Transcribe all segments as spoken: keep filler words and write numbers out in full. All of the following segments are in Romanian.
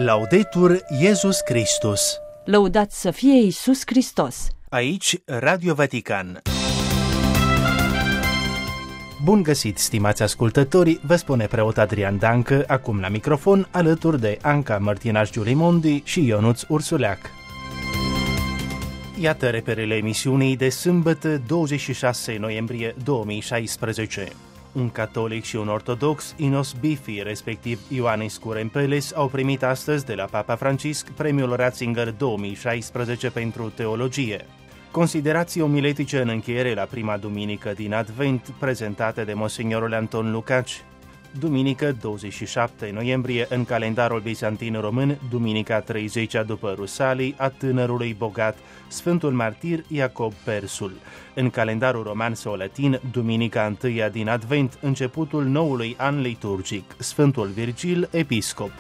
Laudetur Iesus Christus. Lăudați să fie Iisus Hristos. Aici Radio Vatican. Bun găsit, stimați ascultători, vă spune preot Adrian Dancă, acum la microfon, alături de Anca Mărtinaș-Giulimondi și Ionuț Ursuleac. Iată reperele emisiunii de sâmbătă, douăzeci și șase noiembrie două mii șaisprezece. Un catolic și un ortodox, Inos Bifi, respectiv Ioanescu Rempeles, au primit astăzi de la Papa Francisc premiul Ratzinger două mii șaisprezece pentru teologie. Considerații omiletice în încheiere la prima duminică din Advent, prezentate de Monsignorul Anton Lucaci. Duminică douăzeci și șapte noiembrie, în calendarul bizantin român, duminica treizecea după Rusalii a tânărului bogat, Sfântul Martir Iacob Persul. În calendarul roman sau latin, duminica întâia din Advent, începutul noului an liturgic, Sfântul Virgil, episcop.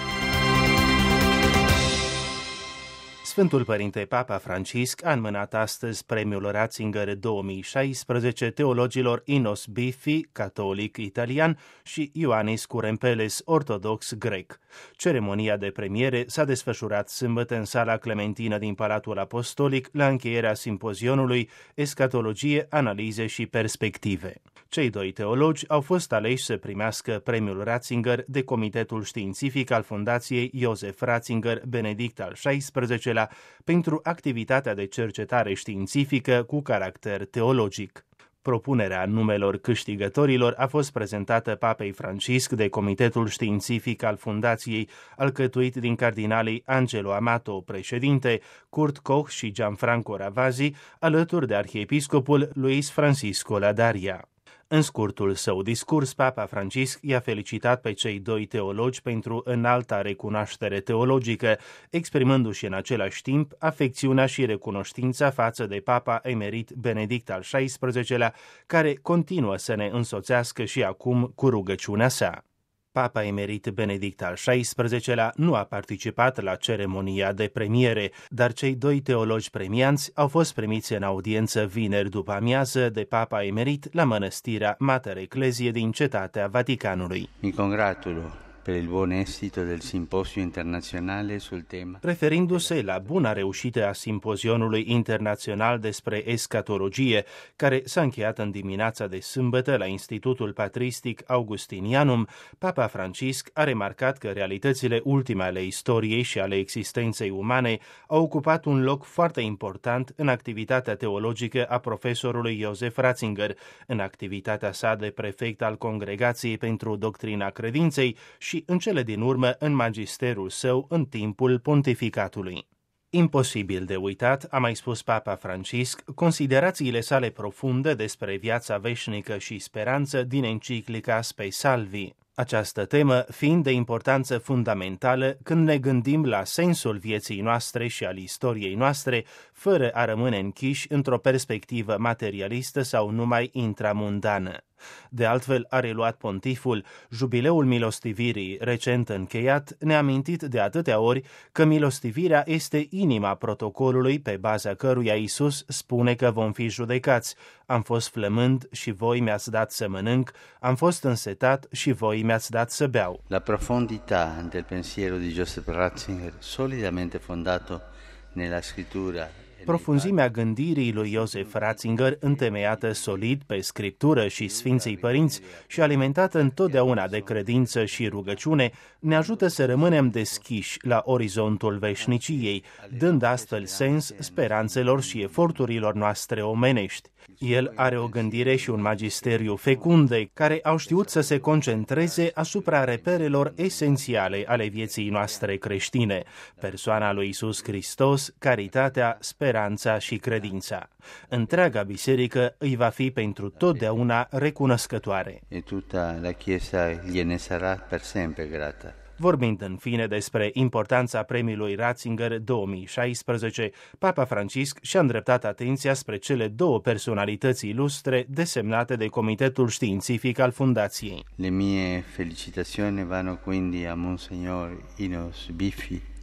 Sfântul Părinte Papa Francisc a înmânat astăzi premiul Ratzinger două mii șaisprezece teologilor Inos Bifi, catolic italian, și Ioanescu Rempeles, ortodox grec. Ceremonia de premiere s-a desfășurat sâmbătă în sala Clementină din Palatul Apostolic, la încheierea simpozionului Eschatologie, analize și perspective. Cei doi teologi au fost aleși să primească premiul Ratzinger de Comitetul Științific al Fundației Iosef Ratzinger Benedict al șaisprezecelea pentru activitatea de cercetare științifică cu caracter teologic. Propunerea numelor câștigătorilor a fost prezentată Papei Francisc de Comitetul Științific al Fundației, alcătuit din cardinalii Angelo Amato, președinte, Kurt Koch și Gianfranco Ravasi, alături de arhiepiscopul Luis Francisco Ladaria. În scurtul său discurs, Papa Francisc i-a felicitat pe cei doi teologi pentru înalta recunoaștere teologică, exprimându-și în același timp afecțiunea și recunoștința față de Papa emerit Benedict al șaisprezecelea, care continuă să ne însoțească și acum cu rugăciunea sa. Papa emerit Benedict al șaisprezecelea nu a participat la ceremonia de premiere, dar cei doi teologi premianți au fost primiți în audiență vineri după amiază de Papa emerit la mănăstirea Mater Ecclesiae din Cetatea Vaticanului. Mi congratulo per il buon esito del simposio internazionale sul tema. Referindu-se la buna reușită a simpozionului internațional despre escatologie, care s-a încheiat în dimineața de sâmbătă la Institutul Patristic Augustinianum, Papa Francisc a remarcat că realitățile ultime ale istoriei și ale existenței umane au ocupat un loc foarte important în activitatea teologică a profesorului Iosef Ratzinger, în activitatea sa de prefect al Congregației pentru Doctrina Credinței și în cele din urmă în magisterul său în timpul pontificatului. Imposibil de uitat, a mai spus Papa Francisc, considerațiile sale profunde despre viața veșnică și speranță din enciclica Spe Salvi. Această temă fiind de importanță fundamentală când ne gândim la sensul vieții noastre și al istoriei noastre, fără a rămâne închiși într-o perspectivă materialistă sau numai intramundană. De altfel, a reluat pontiful, jubileul milostivirii recent încheiat ne-a amintit de atâtea ori că milostivirea este inima protocolului pe baza căruia Iisus spune că vom fi judecați. Am fost flămând și voi mi-ați dat să mănânc, am fost însetat și voi mi-ați dat să beau. La profondità del pensiero di Joseph Ratzinger, solidamente fondato nella scrittura. Profunzimea gândirii lui Iosef Ratzinger, întemeiată solid pe Scriptură și Sfinții Părinți și alimentată întotdeauna de credință și rugăciune, ne ajută să rămânem deschiși la orizontul veșniciei, dând astfel sens speranțelor și eforturilor noastre omenești. El are o gândire și un magisteriu fecunde, care au știut să se concentreze asupra reperelor esențiale ale vieții noastre creștine: persoana lui Iisus Hristos, caritatea, speranța și credința. Întreaga biserică îi va fi pentru totdeauna recunoscătoare. E tutta la Chiesa gliene sarà per sempre grata. Vorbind în fine despre importanța premiului Ratzinger două mii șaisprezece, Papa Francisc și-a îndreptat atenția spre cele două personalități ilustre desemnate de Comitetul Științific al Fundației. Le mie felicitazioni vanno quindi a Monsignor Inos Bifi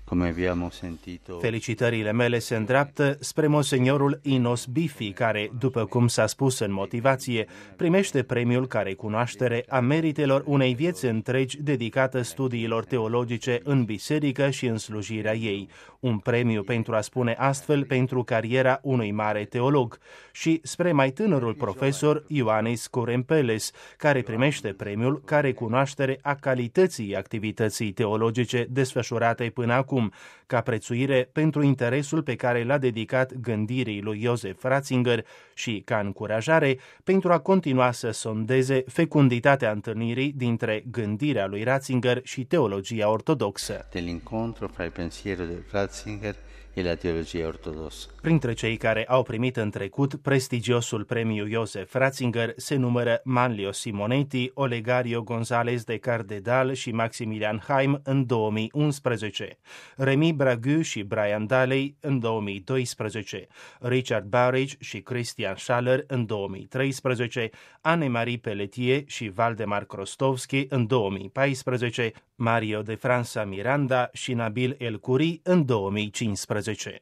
come abbiamo sentito. Felicitările mele se îndreaptă spre Monseniorul Inos Biffi, care, după cum s-a spus în motivație, primește premiul ca recunoaștere a meritelor unei vieți întregi dedicată studiilor teologice în biserică și în slujirea ei. Un premiu, pentru a spune astfel, pentru cariera unui mare teolog. Și spre mai tânărul profesor Ioanis Kurempeles, care primește premiul ca recunoaștere a calității activității teologice desfășurate până acum, ca prețuire pentru interesul pe care l-a dedicat gândirii lui Joseph Ratzinger și ca încurajare pentru a continua să sondeze fecunditatea întâlnirii dintre gândirea lui Ratzinger și teologia ortodoxă. Dell'incontro fra il pensiero di Ratzinger e la teologia ortodoxă. Printre cei care au primit în trecut prestigiosul premiu Joseph Ratzinger se numără Manlio Simonetti, Olegario González de Cardedal și Maximilian Haim în două mii unsprezece, Remy Bragu și Brian Daley în două mii doisprezece, Richard Burridge și Christian Schaller în două mii treisprezece, Anne-Marie Pelletier și Valdemar Krostovski în două mii paisprezece, Mario de Franța Miranda și Nabil El Khoury în două mii cincisprezece.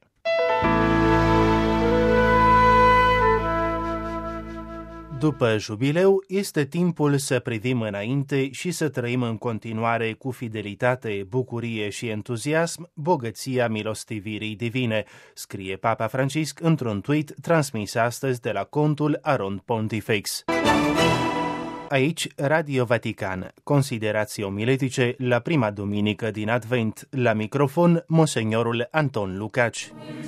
După jubileu, este timpul să privim înainte și să trăim în continuare cu fidelitate, bucurie și entuziasm bogăția milostivirii divine, scrie Papa Francisc într-un tweet transmis astăzi de la contul Arond Pontifex. Aici, Radio Vatican, considerații omiletice la prima duminică din Advent, la microfon, Monseniorul Anton Lucaci.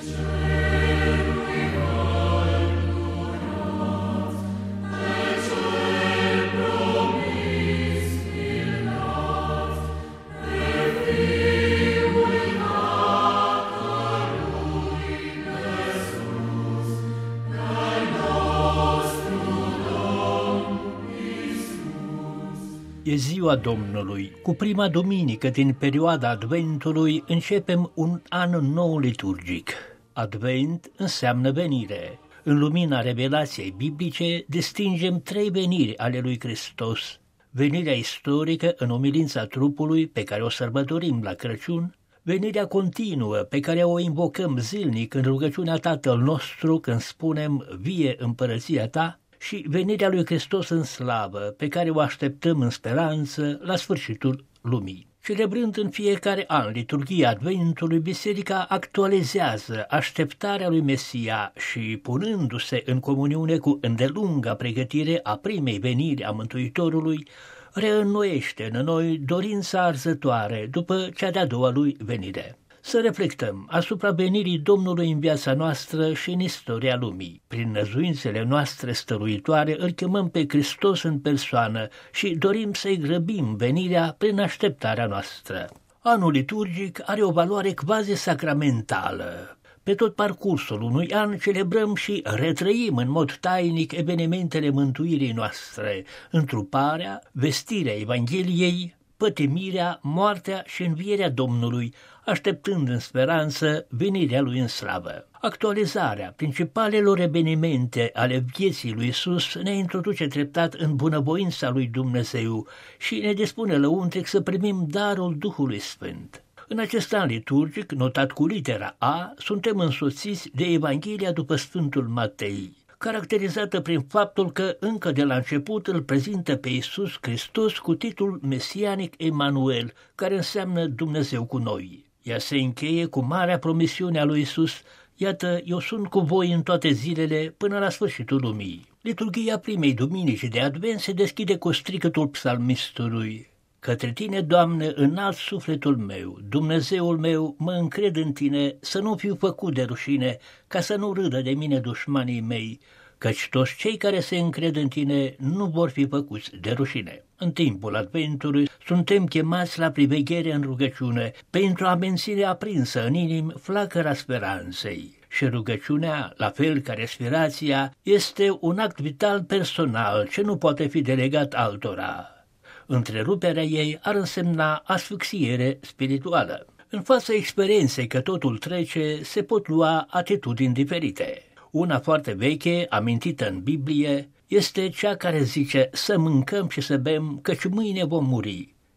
E ziua Domnului. Cu prima duminică din perioada Adventului începem un an nou liturgic. Advent înseamnă venire. În lumina revelației biblice distingem trei veniri ale lui Hristos. Venirea istorică în umilința trupului pe care o sărbătorim la Crăciun, venirea continuă pe care o invocăm zilnic în rugăciunea Tatăl nostru când spunem vie împărăția ta, și venirea lui Hristos în slavă, pe care o așteptăm în speranță la sfârșitul lumii. Celebrând în fiecare an liturghia Adventului, Biserica actualizează așteptarea lui Mesia și, punându-se în comuniune cu îndelunga pregătire a primei veniri a Mântuitorului, reînnoiește în noi dorința arzătoare după cea de-a doua lui venire. Să reflectăm asupra venirii Domnului în viața noastră și în istoria lumii. Prin năzuințele noastre stăruitoare îl chemăm pe Hristos în persoană și dorim să-i grăbim venirea prin așteptarea noastră. Anul liturgic are o valoare quasi-sacramentală. Pe tot parcursul unui an celebrăm și retrăim în mod tainic evenimentele mântuirii noastre, întruparea, vestirea Evangheliei, pătimirea, moartea și învierea Domnului, așteptând în speranță venirea lui în slavă. Actualizarea principalelor evenimente ale vieții lui Iisus ne introduce treptat în bunăvoința lui Dumnezeu și ne dispune lăuntric să primim darul Duhului Sfânt. În acest an liturgic, notat cu litera A, suntem însoțiți de Evanghelia după Sfântul Matei, caracterizată prin faptul că încă de la început îl prezintă pe Iisus Hristos cu titlul mesianic Emanuel, care înseamnă Dumnezeu cu noi. Ea se încheie cu marea promisiune a lui Iisus: iată, eu sunt cu voi în toate zilele până la sfârșitul lumii. Liturghia primei duminici de Advent se deschide cu strigătul psalmistului: către tine, Doamne, înalt sufletul meu, Dumnezeul meu, mă încred în tine, să nu fiu făcut de rușine, ca să nu râdă de mine dușmanii mei, căci toți cei care se încred în tine nu vor fi făcuți de rușine. În timpul Adventului suntem chemați la priveghere în rugăciune pentru a menține aprinsă în inim flacăra speranței. Și rugăciunea, la fel ca respirația, este un act vital personal ce nu poate fi delegat altora. Întreruperea ei ar însemna asfixiere spirituală. În fața experienței că totul trece, se pot lua atitudini diferite. Una foarte veche, amintită în Biblie, este cea care zice să mâncăm și să bem, căci mâine vom muri.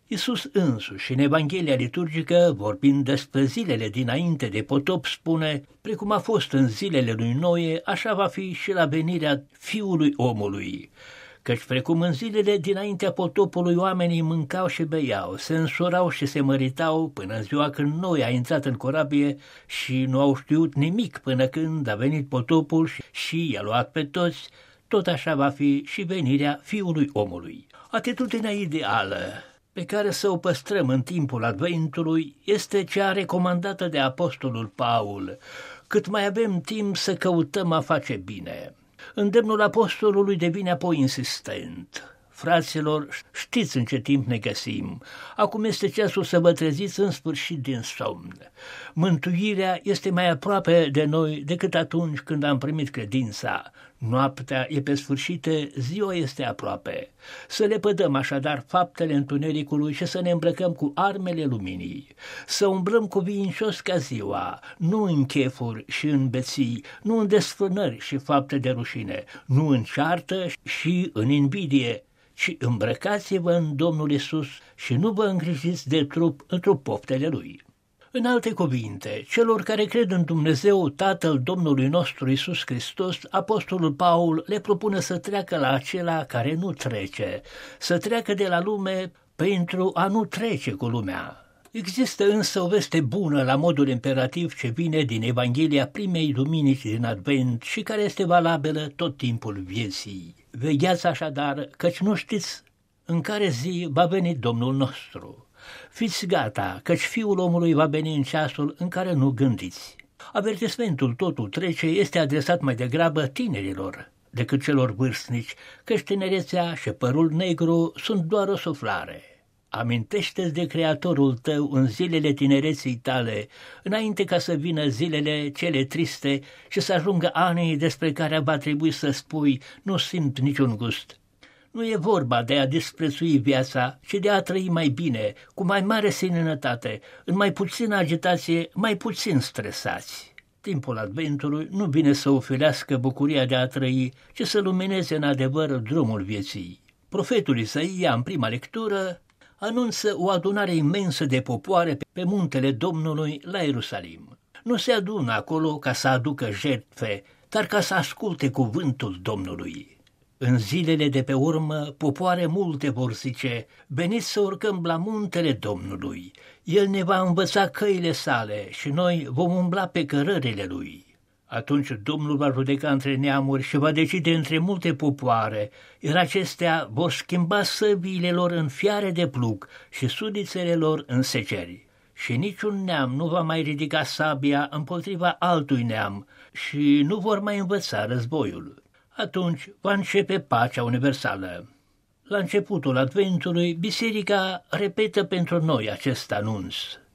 Iisus însuși, în Evanghelia liturgică, vorbind despre zilele dinainte de potop, spune: precum a fost în zilele lui Noe, așa va fi și la venirea Fiului omului. Căci precum în zilele dinaintea potopului oamenii mâncau și beau, se însurau și se măritau până în ziua când Noe a intrat în corabie și nu au știut nimic până când a venit potopul și i-a luat pe toți, tot așa va fi și venirea Fiului omului. Atitudinea ideală pe care să o păstrăm în timpul Adventului este cea recomandată de Apostolul Paul: cât mai avem timp să căutăm a face bine. Îndemnul apostolului devine apoi insistent: fraților, știți în ce timp ne găsim. Acum este ceasul să vă treziți în sfârșit din somn. Mântuirea este mai aproape de noi decât atunci când am primit credința. Noaptea e pe sfârșite, ziua este aproape. Să lepădăm așadar faptele întunericului și să ne îmbrăcăm cu armele luminii. Să umblăm cuvincios ca ziua, nu în chefuri și în beții, nu în desfrânări și fapte de rușine, nu în ceartă și în invidie, ci îmbrăcați-vă în Domnul Iisus și nu vă îngrijiți de trup într-o poftele Lui. În alte cuvinte, celor care cred în Dumnezeu, Tatăl Domnului nostru Iisus Hristos, Apostolul Paul le propune să treacă la acela care nu trece, să treacă de la lume pentru a nu trece cu lumea. Există însă o veste bună la modul imperativ ce vine din Evanghelia primei duminici din Advent și care este valabilă tot timpul vieții. Vegheați așadar, căci nu știți în care zi va veni Domnul nostru. Fiți gata, căci Fiul omului va veni în ceasul în care nu gândiți. Avertismentul totul trece este adresat mai degrabă tinerilor decât celor vârstnici, căci tinerețea și părul negru sunt doar o suflare. Amintește-ți de Creatorul tău în zilele tinereții tale, înainte ca să vină zilele cele triste și să ajungă anii despre care va trebui să spui: nu simt niciun gust. Nu e vorba de a disprețui viața, ci de a trăi mai bine, cu mai mare seninătate, în mai puțină agitație, mai puțin stresați. Timpul Adventului nu vine să oferească bucuria de a trăi, ci să lumineze în adevăr drumul vieții. Profetul Isaia, în prima lectură, anunță o adunare imensă de popoare pe muntele Domnului la Ierusalim. Nu se adună acolo ca să aducă jertfe, dar ca să asculte cuvântul Domnului. În zilele de pe urmă, popoare multe vor zice: veniți să urcăm la muntele Domnului. El ne va învăța căile sale și noi vom umbla pe cărările lui. Atunci Domnul va judeca între neamuri și va decide între multe popoare, iar acestea vor schimba săbiile lor în fiare de plug și sudițele lor în seceri. Și niciun neam nu va mai ridica sabia împotriva altui neam și nu vor mai învăța războiul. Atunci va începe pacea universală. La începutul Adventului, Biserica repetă pentru noi acest anunț.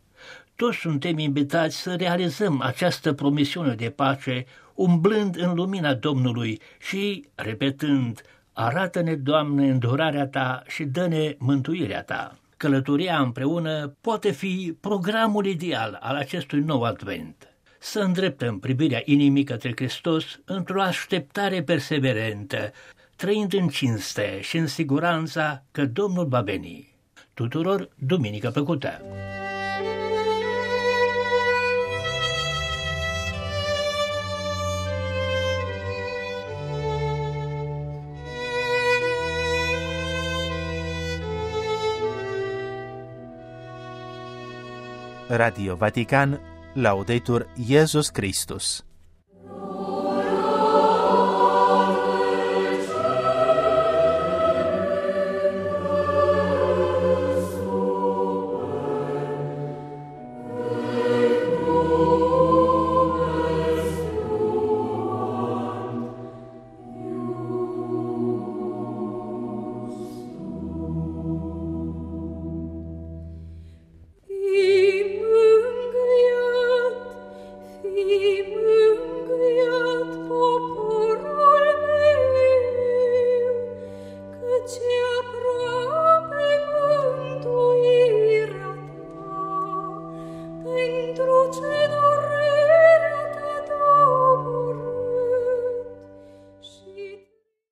Toți suntem invitați să realizăm această promisiune de pace, umblând în lumina Domnului și, repetând: arată-ne, Doamne, îndurarea Ta și dă-ne mântuirea Ta. Călătoria împreună poate fi programul ideal al acestui nou Advent. Să îndreptăm privirea inimii către Hristos într-o așteptare perseverentă, trăind în cinste și în siguranța că Domnul va veni. Tuturor duminică plăcută! Radio Vatican, Laudetur Jesus Christus.